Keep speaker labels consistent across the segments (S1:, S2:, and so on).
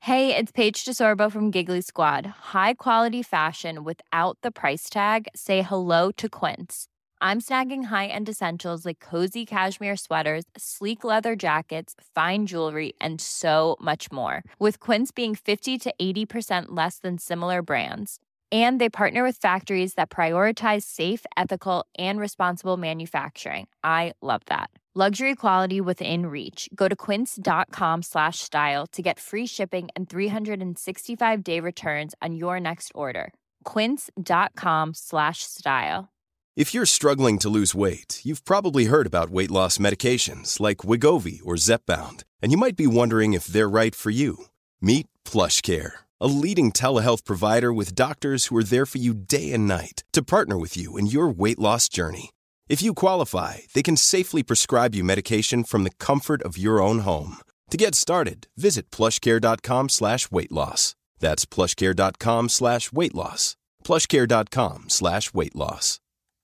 S1: Hey, it's Paige DeSorbo from Giggly Squad. High quality fashion without the price tag. Say hello to Quince. I'm snagging high-end essentials like cozy cashmere sweaters, sleek leather jackets, fine jewelry, and so much more. With Quince being 50 to 80% less than similar brands. And they partner with factories that prioritize safe, ethical, and responsible manufacturing. I love that. Luxury quality within reach. Go to quince.com/style to get free shipping and 365-day returns on your next order. Quince.com/style.
S2: If you're struggling to lose weight, you've probably heard about weight loss medications like Wegovy or Zepbound, and you might be wondering if they're right for you. Meet PlushCare, a leading telehealth provider with doctors who are there for you day and night to partner with you in your weight loss journey. If you qualify, they can safely prescribe you medication from the comfort of your own home. To get started, visit plushcare.com/weight loss. That's plushcare.com/weight loss. plushcare.com/weight loss.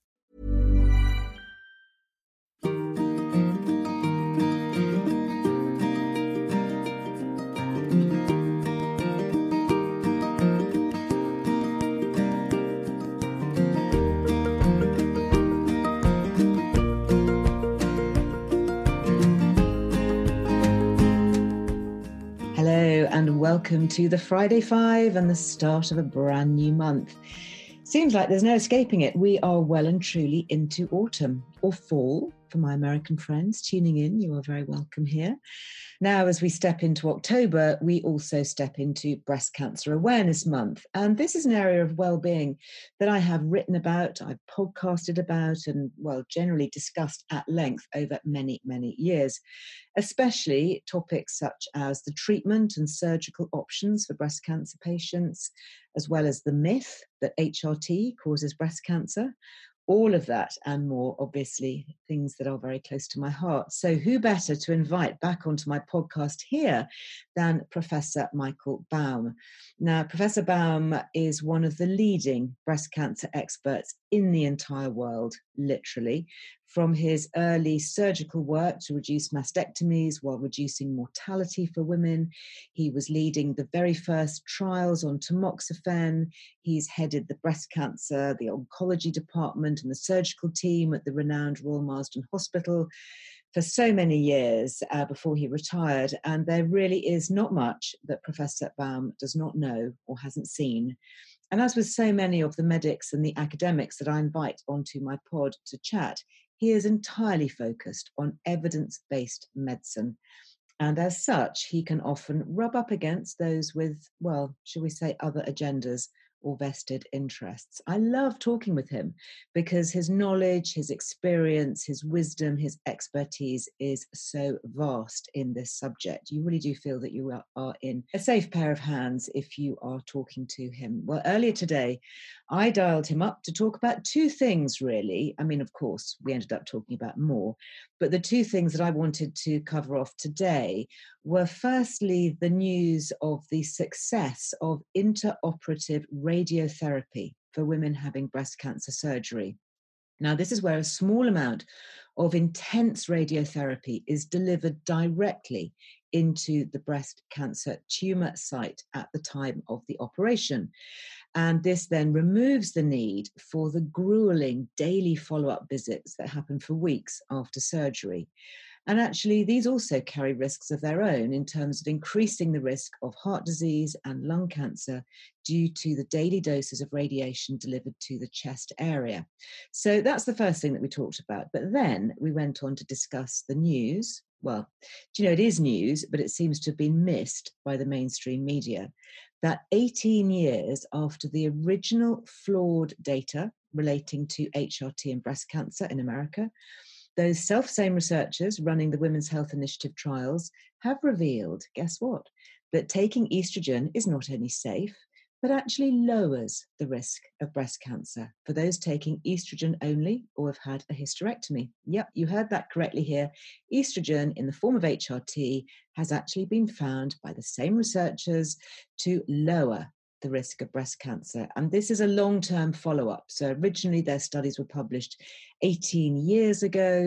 S3: Hello and welcome to the Friday Five and the start of a brand new month. Seems like there's no escaping it. We are well and truly into autumn or fall. For my American friends tuning in, you are very welcome here. Now, as we step into October, we also step into Breast Cancer Awareness Month. And this is an area of well-being that I have written about, I've podcasted about, and, well, generally discussed at length over many, many years, especially topics such as the treatment and surgical options for breast cancer patients, as well as the myth that HRT causes breast cancer. All of that and more, obviously, things that are very close to my heart. So who better to invite back onto my podcast here than Professor Michael Baum. Now, Professor Baum is one of the leading breast cancer experts in the entire world, literally, from his early surgical work to reduce mastectomies while reducing mortality for women. He was leading the very first trials on tamoxifen. He's headed the breast cancer, the oncology department and the surgical team at the renowned Royal Marsden Hospital for so many years before he retired. And there really is not much that Professor Baum does not know or hasn't seen. And as with so many of the medics and the academics that I invite onto my pod to chat, he is entirely focused on evidence-based medicine. And as such, he can often rub up against those with, well, shall we say, other agendas or vested interests. I love talking with him because his knowledge, his experience, his wisdom, his expertise is so vast in this subject. You really do feel that you are in a safe pair of hands if you are talking to him. Well, earlier today, I dialed him up to talk about two things, really. I mean, of course, we ended up talking about more, but the two things that I wanted to cover off today were firstly the news of the success of intraoperative radiotherapy for women having breast cancer surgery. Now, this is where a small amount of intense radiotherapy is delivered directly into the breast cancer tumor site at the time of the operation. And this then removes the need for the grueling daily follow-up visits that happen for weeks after surgery. And actually, these also carry risks of their own in terms of increasing the risk of heart disease and lung cancer due to the daily doses of radiation delivered to the chest area. So that's the first thing that we talked about. But then we went on to discuss the news. Well, do you know, it is news, but it seems to have been missed by the mainstream media, that 18 years after the original flawed data relating to HRT and breast cancer in America, those self-same researchers running the Women's Health Initiative trials have revealed, guess what, that taking estrogen is not only safe, but actually lowers the risk of breast cancer for those taking estrogen only or have had a hysterectomy. Yep, you heard that correctly here. Estrogen in the form of HRT has actually been found by the same researchers to lower the risk of breast cancer. And this is a long-term follow-up. So originally their studies were published 18 years ago.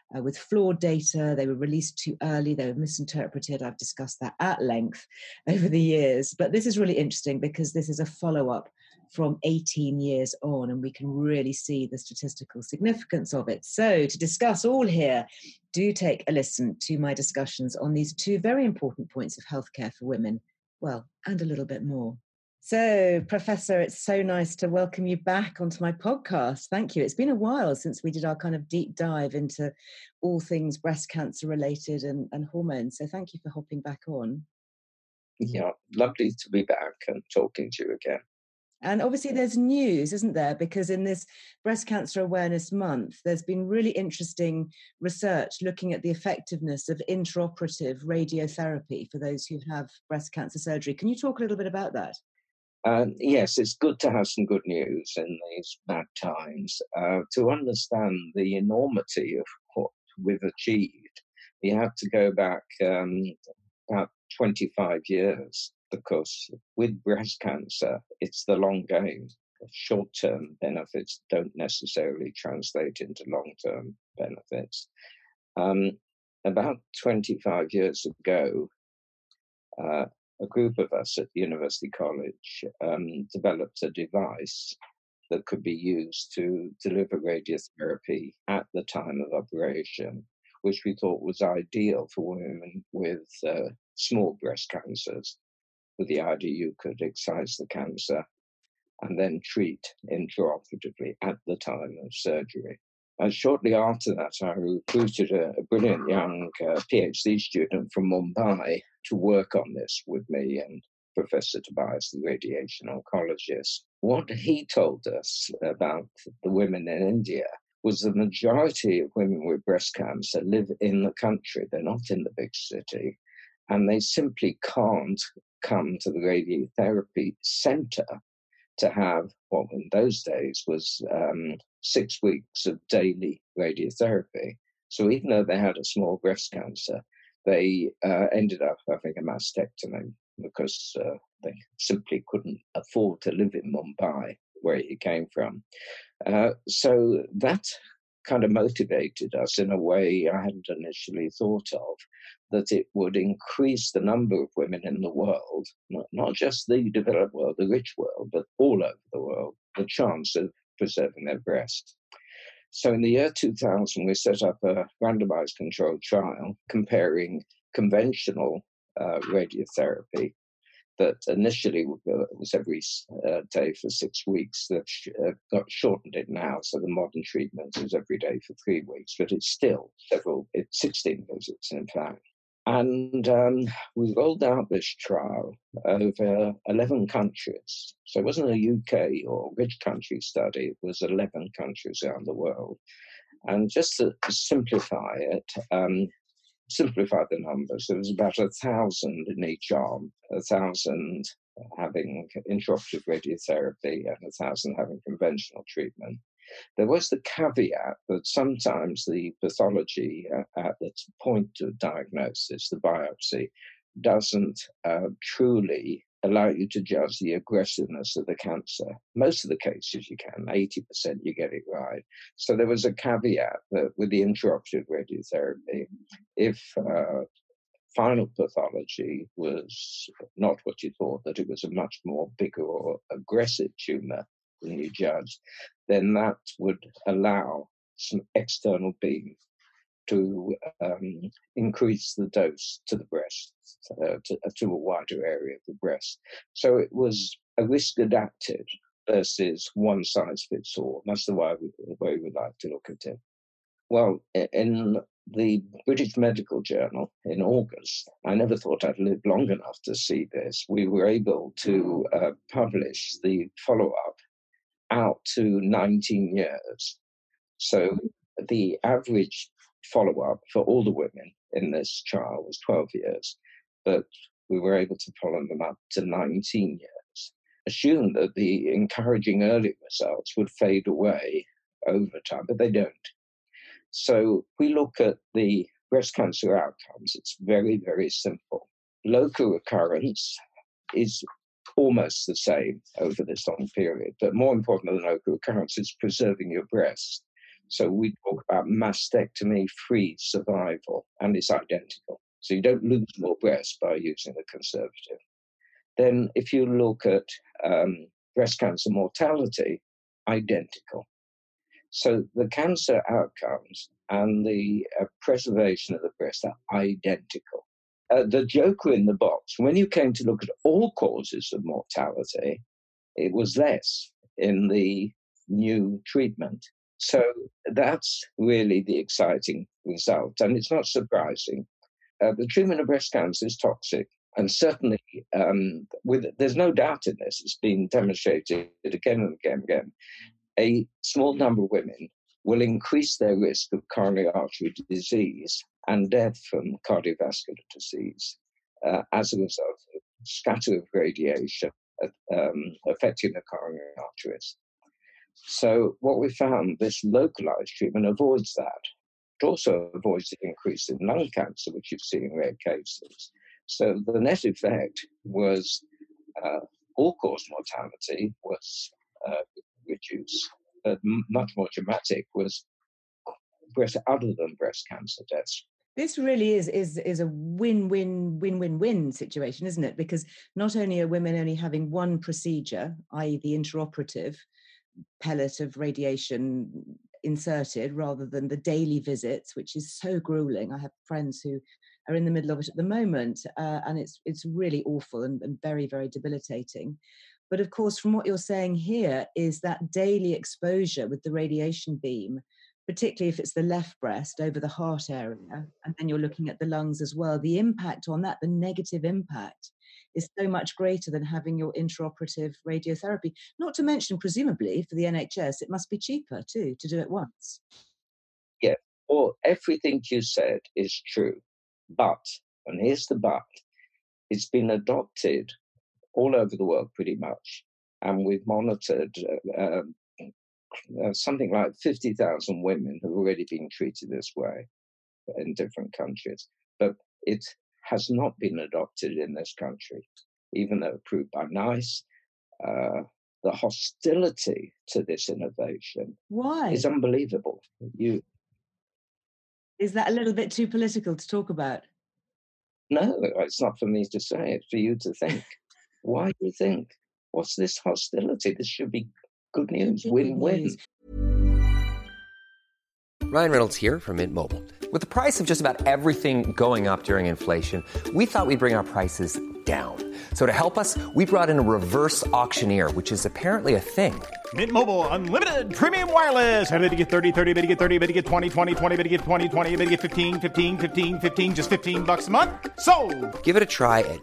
S3: with flawed data. They were released too early. They were misinterpreted. I've discussed that at length over the years. But this is really interesting because this is a follow-up from 18 years on, and we can really see the statistical significance of it. So to discuss all here, do take a listen to my discussions on these two very important points of healthcare for women, well, and a little bit more. So, Professor, it's so nice to welcome you back onto my podcast. Thank you. It's been a while since we did our kind of deep dive into all things breast cancer related and hormones. So thank you for hopping back on.
S4: Yeah, lovely to be back and talking to you again.
S3: And obviously there's news, isn't there? Because in this Breast Cancer Awareness Month, there's been really interesting research looking at the effectiveness of intraoperative radiotherapy for those who have breast cancer surgery. Can you talk a little bit about that?
S4: Yes, it's good to have some good news in these bad times. To understand the enormity of what we've achieved, you have to go back about 25 years, because with breast cancer, it's the long game. Short-term benefits don't necessarily translate into long-term benefits. About 25 years ago, a group of us at University College developed a device that could be used to deliver radiotherapy at the time of operation, which we thought was ideal for women with small breast cancers, with the idea you could excise the cancer and then treat intraoperatively at the time of surgery. And shortly after that, I recruited a brilliant young PhD student from Mumbai to work on this with me, and Professor Tobias, the radiation oncologist. What he told us about the women in India was the majority of women with breast cancer live in the country. They're not in the big city, and they simply can't come to the radiotherapy center to have what in those days was 6 weeks of daily radiotherapy. So even though they had a small breast cancer, they ended up having a mastectomy because they simply couldn't afford to live in Mumbai, where he came from. So that kind of motivated us in a way I hadn't initially thought of, that it would increase the number of women in the world, not just the developed world, the rich world, but all over the world, the chance of preserving their breast. So in the year 2000, we set up a randomized controlled trial comparing conventional radiotherapy that initially was every day for 6 weeks. They've got shortened it now, so the modern treatment is every day for 3 weeks, but it's still it's 16 visits in fact. And we rolled out this trial over 11 countries. So it wasn't a UK or rich country study, it was 11 countries around the world. And just to simplify it, simplify the numbers, there was about 1,000 in each arm, 1,000 having intraoperative radiotherapy and 1,000 having conventional treatment. There was the caveat that sometimes the pathology at the point of diagnosis, the biopsy, doesn't truly allow you to judge the aggressiveness of the cancer. Most of the cases you can, 80% you get it right. So there was a caveat that with the intraoperative radiotherapy, if final pathology was not what you thought, that it was a much more bigger or aggressive tumor than you judged, then that would allow some external beam to increase the dose to the breast, to a wider area of the breast. So it was a risk adapted versus one size fits all. That's the way we like to look at it. Well, in the British Medical Journal in August, I never thought I'd live long enough to see this. We were able to publish the follow-up out to 19 years. So the average follow-up for all the women in this trial was 12 years, but we were able to follow them up to 19 years. Assume that the encouraging early results would fade away over time, but they don't. So we look at the breast cancer outcomes. It's very, very simple. Local recurrence is almost the same over this long period, but more important than local recurrence is preserving your breast. So we talk about mastectomy-free survival, and it's identical. So you don't lose more breast by using the conservative. Then if you look at breast cancer mortality, identical. So the cancer outcomes and the preservation of the breast are identical. The joker in the box, when you came to look at all causes of mortality, it was less in the new treatment. So that's really the exciting result. And it's not surprising. The treatment of breast cancer is toxic. And certainly, there's no doubt in this, it's been demonstrated again and again and again. A small number of women will increase their risk of coronary artery disease and death from cardiovascular disease as a result of scatter of radiation affecting the coronary arteries. So what we found, this localized treatment avoids that. It also avoids the increase in lung cancer, which you see in rare cases. So the net effect was all-cause mortality was reduced. Much more dramatic was other than breast cancer deaths.
S3: This really is a win-win situation, isn't it? Because not only are women only having one procedure, i.e. the intraoperative pellet of radiation inserted, rather than the daily visits, which is so grueling. I have friends who are in the middle of it at the moment, and it's really awful and very, very debilitating. But of course, from what you're saying here is that daily exposure with the radiation beam, particularly if it's the left breast over the heart area, and then you're looking at the lungs as well, the impact on that, the negative impact, is so much greater than having your intraoperative radiotherapy. Not to mention, presumably, for the NHS, it must be cheaper too to do it once.
S4: Yeah, well, everything you said is true. But, and here's the but, it's been adopted all over the world pretty much. And we've monitored something like 50,000 women who've already been treated this way in different countries. But it has not been adopted in this country, even though approved by NICE. The hostility to this innovation is unbelievable.
S3: Is that a little bit too political to talk about?
S4: No, it's not for me to say, it's for you to think. Why do you think? What's this hostility? This should be good news, win-win.
S5: Ryan Reynolds here from Mint Mobile. With the price of just about everything going up during inflation, we thought we'd bring our prices down. So to help us, we brought in a reverse auctioneer, which is apparently a thing.
S6: Mint Mobile Unlimited Premium Wireless. How to get 30, 30, bit to get 30, bit to get 20, 20, 20, bit to get 20, 20, bit to get 15, 15, 15, 15, just $15 a month? Sold!
S5: Give it a try at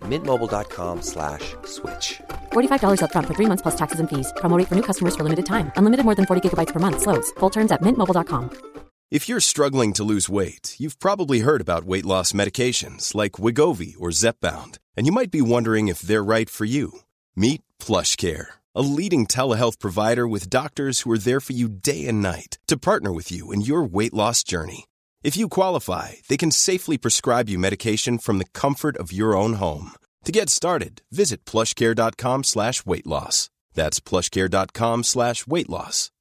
S5: mintmobile.com/switch.
S7: $45 up front for 3 months plus taxes and fees. Promo rate for new customers for limited time. Unlimited more than 40 gigabytes per month. Slows full terms at mintmobile.com.
S2: If you're struggling to lose weight, you've probably heard about weight loss medications like Wegovy or Zepbound, and you might be wondering if they're right for you. Meet PlushCare, a leading telehealth provider with doctors who are there for you day and night to partner with you in your weight loss journey. If you qualify, they can safely prescribe you medication from the comfort of your own home. To get started, visit plushcare.com/weightloss. That's plushcare.com/weightloss.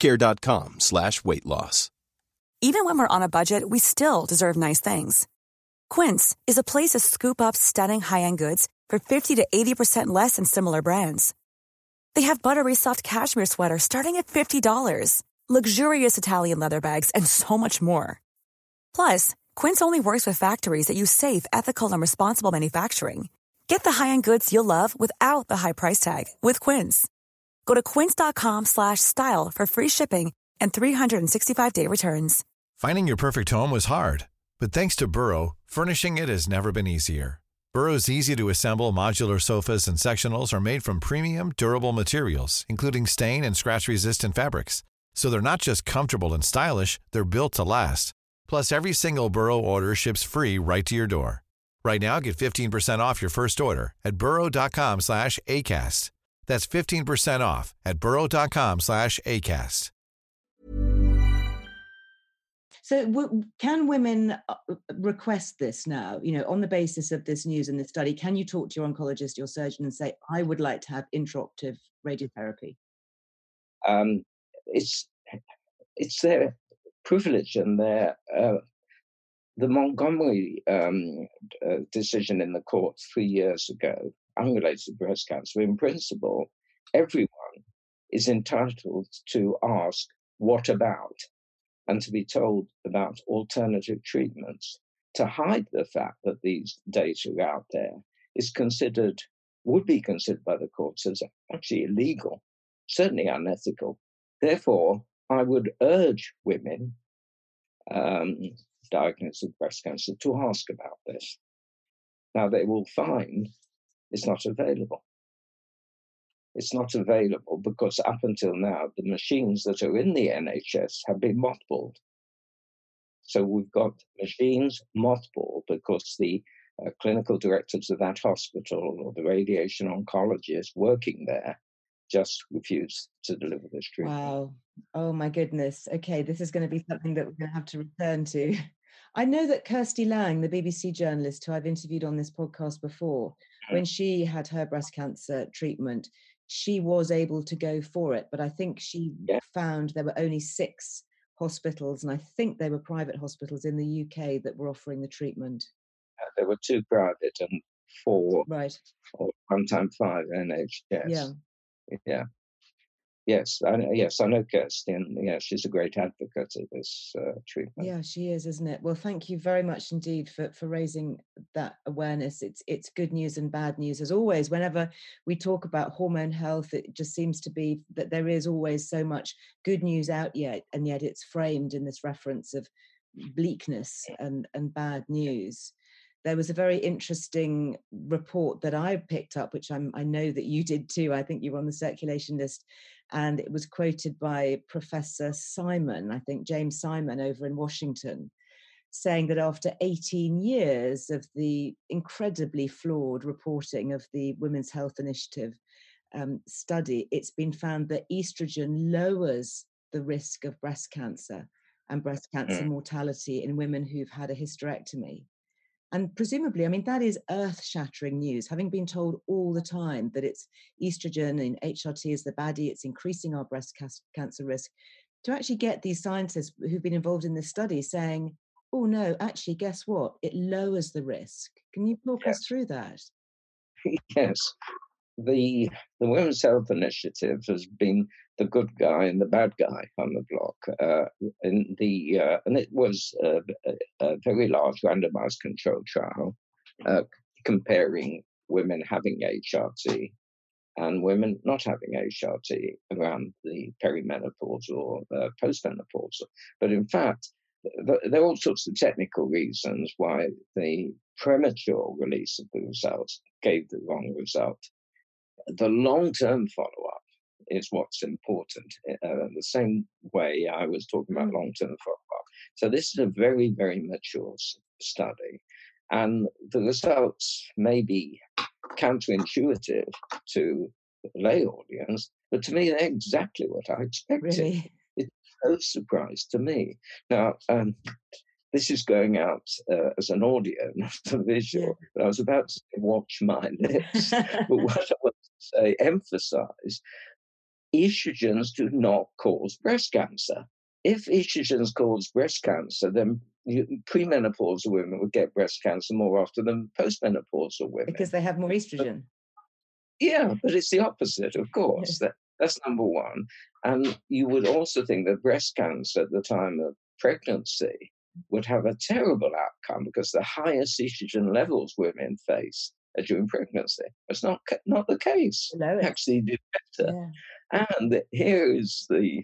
S2: plushcare.com/weightloss.
S8: Even when we're on a budget, we still deserve nice things. Quince is a place to scoop up stunning high-end goods for 50 to 80% less than similar brands. They have buttery soft cashmere sweaters starting at $50, luxurious Italian leather bags, and so much more. Plus, Quince only works with factories that use safe, ethical, and responsible manufacturing. Get the high-end goods you'll love without the high price tag with Quince. Go to quince.com/style for free shipping and 365-day returns.
S9: Finding your perfect home was hard, but thanks to Burrow, furnishing it has never been easier. Burrow's easy-to-assemble modular sofas and sectionals are made from premium, durable materials, including stain and scratch-resistant fabrics. So they're not just comfortable and stylish, they're built to last. Plus, every single Burrow order ships free right to your door. Right now, get 15% off your first order at burrow.com/ACAST. That's 15% off at burrow.com/ACAST.
S3: So can women request this now, on the basis of this news and this study? Can you talk to your oncologist, your surgeon, and say, I would like to have intraoperative radiotherapy?
S4: It's there. privilege and their the Montgomery decision in the court 3 years ago, unrelated to breast cancer, in principle, everyone is entitled to ask, what about? And to be told about alternative treatments. To hide the fact that these data are out there would be considered by the courts as actually illegal, certainly unethical. Therefore, I would urge women diagnosed with breast cancer to ask about this. Now, they will find it's not available. It's not available because up until now, the machines that are in the NHS have been mothballed. So we've got machines mothballed because the clinical directors of that hospital or the radiation oncologist working there just refuse to deliver this treatment.
S3: Wow. Oh, my goodness. Okay, this is going to be something that we're going to have to return to. I know that Kirsty Lang, the BBC journalist who I've interviewed on this podcast before, when she had her breast cancer treatment, she was able to go for it. But I think she found there were only 6 hospitals, and I think they were private hospitals in the UK that were offering the treatment.
S4: There were 2 private and 4,
S3: right,
S4: or sometimes 5 NHS.
S3: Yeah.
S4: Yes, I know Kirsty, and she's a great advocate of this treatment.
S3: Yeah, she is, isn't it? Well, thank you very much indeed for raising that awareness. It's good news and bad news. As always, whenever we talk about hormone health, it just seems to be that there is always so much good news out yet, and yet it's framed in this reference of bleakness and bad news. There was a very interesting report that I picked up, which I know that you did too. I think you were on the circulation list. And it was quoted by Professor Simon, I think James Simon over in Washington, saying that after 18 years of the incredibly flawed reporting of the Women's Health Initiative study, it's been found that estrogen lowers the risk of breast cancer and breast cancer mortality in women who've had a hysterectomy. And presumably, I mean, that is earth-shattering news, having been told all the time that it's estrogen and HRT is the baddie, it's increasing our breast cancer risk, to actually get these scientists who've been involved in this study saying, oh no, actually, guess what? It lowers the risk. Can you talk us through that?
S4: Yes. The Women's Health Initiative has been the good guy and the bad guy on the block. And it was a very large randomized control trial comparing women having HRT and women not having HRT around the perimenopause or postmenopausal. But in fact, there are all sorts of technical reasons why the premature release of the results gave the wrong result. The long-term follow-up is what's important. The same way I was talking about long-term follow-up. So this is a very, very mature study. And the results may be counterintuitive to the lay audience, but to me, they're exactly what I expected.
S3: Really?
S4: It's no surprise to me. Now, this is going out as an audio, not a visual. But I was about to say, watch my lips. But what I want to say, emphasize, estrogens do not cause breast cancer. If estrogens cause breast cancer, then premenopausal women would get breast cancer more often than postmenopausal women.
S3: Because they have more estrogen.
S4: But it's the opposite, of course. That's number one. And you would also think that breast cancer at the time of pregnancy would have a terrible outcome because the highest estrogen levels women face are during pregnancy. It's not the case.
S3: No,
S4: actually do better. Yeah. And here is the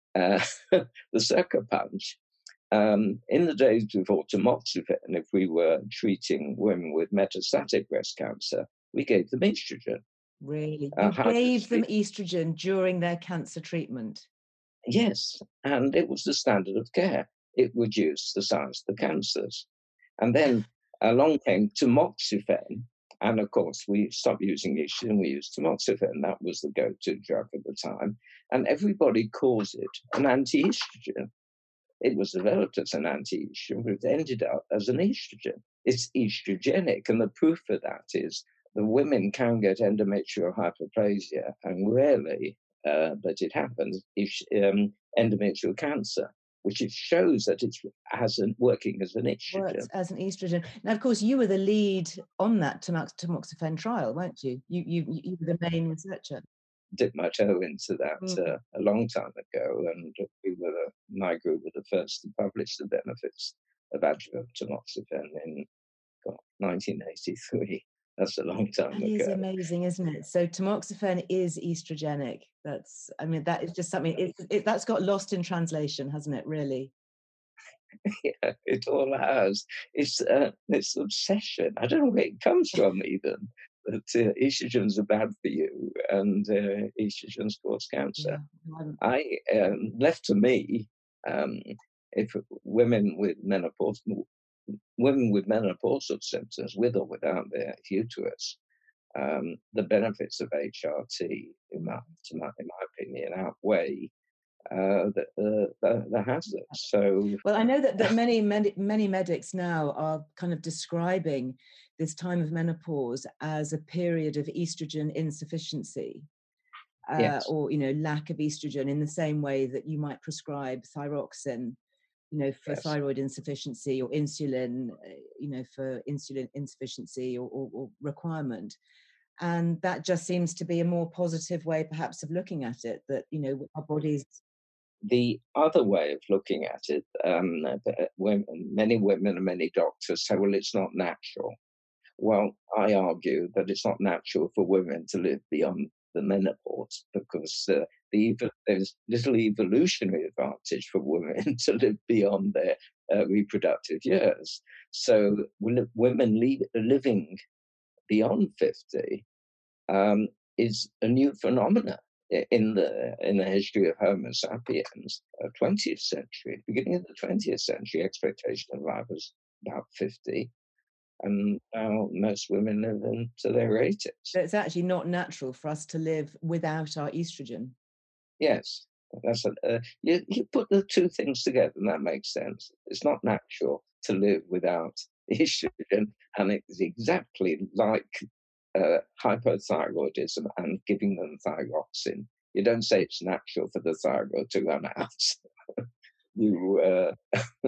S4: sucker punch. In the days before tamoxifen, if we were treating women with metastatic breast cancer, we gave them estrogen.
S3: Really? You gave them estrogen during their cancer treatment?
S4: Yes, and it was the standard of care. It reduced the size of the cancers. And then along came tamoxifen, and of course we stopped using estrogen, we used tamoxifen. That was the go-to drug at the time. And everybody calls it an anti-estrogen. It was developed as an anti-estrogen, but it ended up as an estrogen. It's estrogenic, and the proof of that is the women can get endometrial hyperplasia, and rarely, but it happens, endometrial cancer. which it shows that it's working as an estrogen.
S3: Works as an estrogen. Now, of course, you were the lead on that tamoxifen trial, weren't you? You were the main researcher.
S4: Dipped my toe into that a long time ago, and my group were the first to publish the benefits of adjuvant tamoxifen in 1983. That's a long time ago.
S3: It is amazing, isn't it? So tamoxifen is estrogenic. That is just something, that's got lost in translation, hasn't it, really?
S4: Yeah, it all has. It's this obsession. I don't know where it comes from even, that estrogens are bad for you and estrogens cause cancer. Yeah. Left to me, if women with menopausal symptoms, with or without their uterus, the benefits of HRT, in my opinion, outweigh the hazards. So,
S3: well, I know that many medics now are kind of describing this time of menopause as a period of estrogen insufficiency,
S4: yes.
S3: or lack of estrogen, in the same way that you might prescribe thyroxine, for
S4: yes.
S3: thyroid insufficiency, or insulin, for insulin insufficiency or requirement. And that just seems to be a more positive way, perhaps, of looking at it, that, our bodies.
S4: The other way of looking at it, many women and many doctors say, well, it's not natural. Well, I argue that it's not natural for women to live beyond the menopause, because there's little evolutionary advantage for women to live beyond their reproductive years. So women living beyond 50 is a new phenomenon in the history of Homo sapiens. 20th century, beginning of the 20th century, expectation of life was about 50. And now most women live into their 80s.
S3: So it's actually not natural for us to live without our estrogen.
S4: Yes, that's you put the two things together, and that makes sense. It's not natural to live without estrogen, and it's exactly like hypothyroidism and giving them thyroxine. You don't say it's natural for the thyroid to run out. You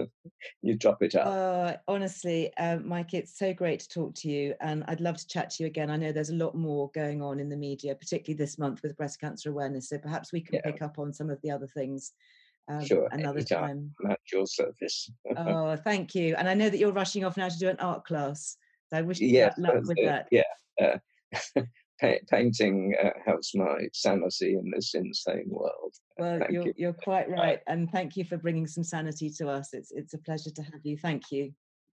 S4: top it up.
S3: Honestly, Mike, it's so great to talk to you, and I'd love to chat to you again. I know there's a lot more going on in the media, particularly this month with breast cancer awareness, so perhaps we can pick up on some of the other things
S4: sure,
S3: another time.
S4: I'm at your service.
S3: Oh, thank you. And I know that you're rushing off now to do an art class, so I wish you luck with that.
S4: Yeah. Painting helps my sanity in this insane world.
S3: Well, you're quite right, and thank you for bringing some sanity to us. It's a pleasure to have you. Thank you.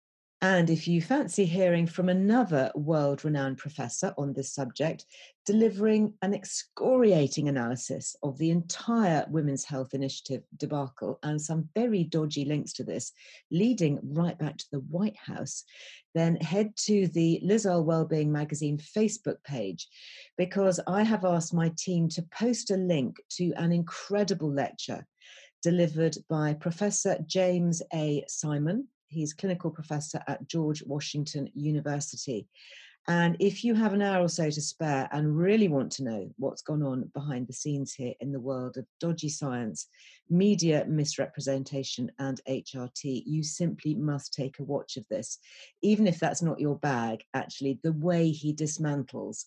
S3: And if you fancy hearing from another world-renowned professor on this subject, delivering an excoriating analysis of the entire Women's Health Initiative debacle and some very dodgy links to this, leading right back to the White House, then head to the Liz Earle Wellbeing Magazine Facebook page, because I have asked my team to post a link to an incredible lecture delivered by Professor James A. Simon. He's clinical professor at George Washington University. And if you have an hour or so to spare and really want to know what's gone on behind the scenes here in the world of dodgy science, media misrepresentation, and HRT, you simply must take a watch of this. Even if that's not your bag, actually, the way he dismantles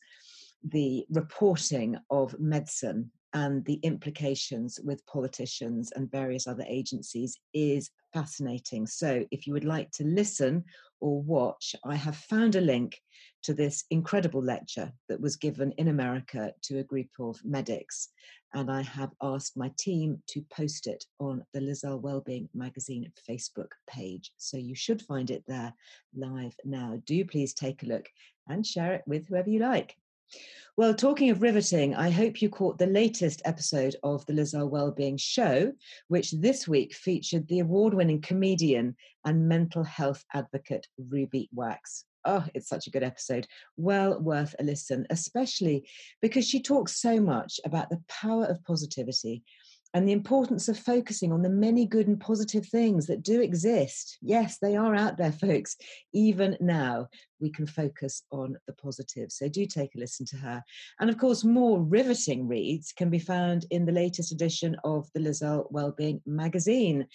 S3: the reporting of medicine and the implications with politicians and various other agencies is fascinating. So if you would like to listen or watch, I have found a link to this incredible lecture that was given in America to a group of medics. And I have asked my team to post it on the Liz Earle Wellbeing Magazine Facebook page. So you should find it there live now. Do please take a look and share it with whoever you like. Well, talking of riveting, I hope you caught the latest episode of the Liz Earle Wellbeing Show, which this week featured the award-winning comedian and mental health advocate Ruby Wax. Oh, it's such a good episode. Well worth a listen, especially because she talks so much about the power of positivity and the importance of focusing on the many good and positive things that do exist. Yes, they are out there, folks. Even now, we can focus on the positive. So do take a listen to her. And of course, more riveting reads can be found in the latest edition of the Liz Earle Wellbeing Magazine.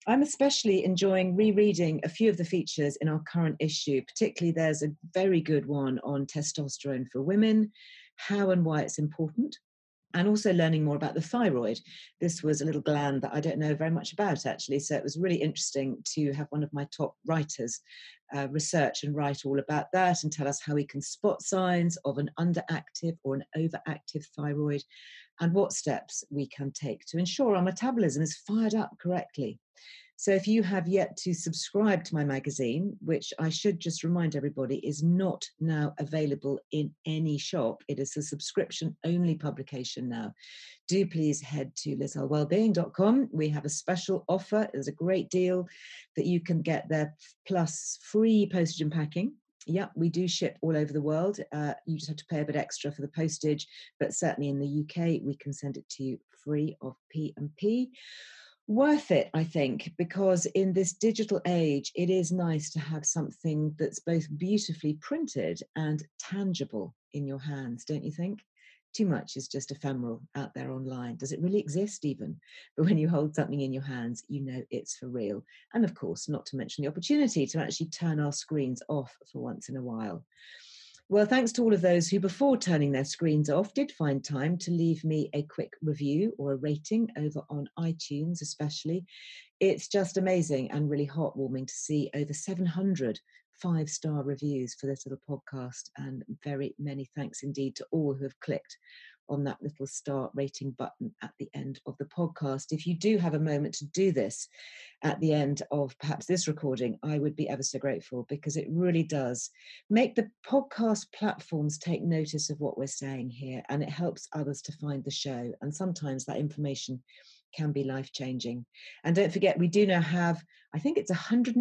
S3: I'm especially enjoying rereading a few of the features in our current issue. Particularly, there's a very good one on testosterone for women, how and why it's important, and also learning more about the thyroid. This was a little gland that I don't know very much about, actually, so it was really interesting to have one of my top writers research and write all about that and tell us how we can spot signs of an underactive or an overactive thyroid and what steps we can take to ensure our metabolism is fired up correctly. So if you have yet to subscribe to my magazine, which I should just remind everybody is not now available in any shop, it is a subscription-only publication now, do please head to lizhullwellbeing.com. We have a special offer. There's a great deal that you can get there, plus free postage and packing. Yeah, we do ship all over the world. You just have to pay a bit extra for the postage, but certainly in the UK, we can send it to you free of P&P. Worth it, I think, because in this digital age, it is nice to have something that's both beautifully printed and tangible in your hands, don't you think? Too much is just ephemeral out there online. Does it really exist even? But when you hold something in your hands, you know it's for real. And of course, not to mention the opportunity to actually turn our screens off for once in a while. Well, thanks to all of those who, before turning their screens off, did find time to leave me a quick review or a rating over on iTunes especially. It's just amazing and really heartwarming to see over 700 5-star reviews for this little podcast, and very many thanks indeed to all who have clicked on that little star rating button at the end of the podcast. If you do have a moment to do this at the end of perhaps this recording, I would be ever so grateful, because it really does make the podcast platforms take notice of what we're saying here, and it helps others to find the show. And sometimes that information can be life-changing. And don't forget, we do now have, I think it's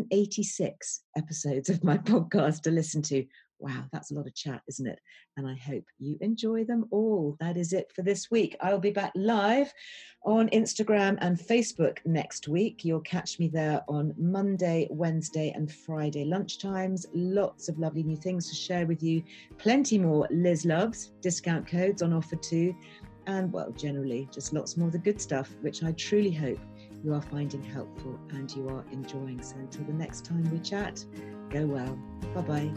S3: 186 episodes of my podcast to listen to. Wow, that's a lot of chat, isn't it? And I hope you enjoy them all. That is it for this week. I'll be back live on Instagram and Facebook next week. You'll catch me there on Monday, Wednesday, and Friday lunchtimes. Lots of lovely new things to share with you. Plenty more Liz Loves, discount codes on offer too. And, well, generally, just lots more of the good stuff, which I truly hope you are finding helpful and you are enjoying. So until the next time we chat, go well. Bye-bye.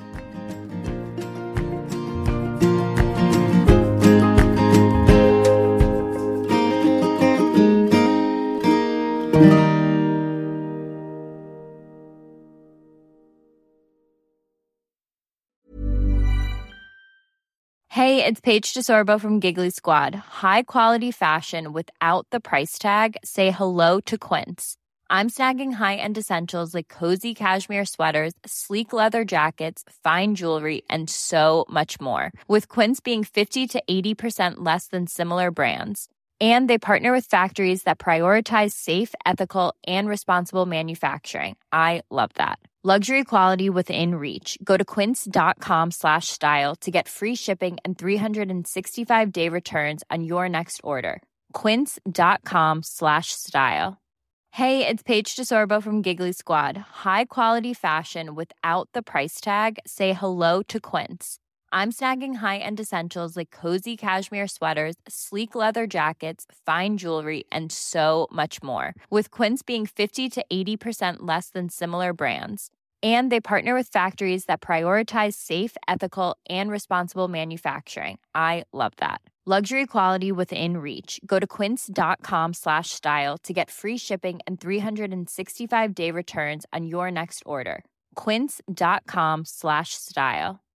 S1: Hey, it's Paige DeSorbo from Giggly Squad. High quality fashion without the price tag. Say hello to Quince. I'm snagging high-end essentials like cozy cashmere sweaters, sleek leather jackets, fine jewelry, and so much more. With Quince being 50 to 80% less than similar brands. And they partner with factories that prioritize safe, ethical, and responsible manufacturing. I love that. Luxury quality within reach. Go to quince.com/style to get free shipping and 365-day returns on your next order. Quince.com/style. Hey, it's Paige DeSorbo from Giggly Squad. High quality fashion without the price tag. Say hello to Quince. I'm snagging high-end essentials like cozy cashmere sweaters, sleek leather jackets, fine jewelry, and so much more. With Quince being 50 to 80% less than similar brands. And they partner with factories that prioritize safe, ethical, and responsible manufacturing. I love that. Luxury quality within reach. Go to quince.com/style to get free shipping and 365-day returns on your next order. Quince.com/style.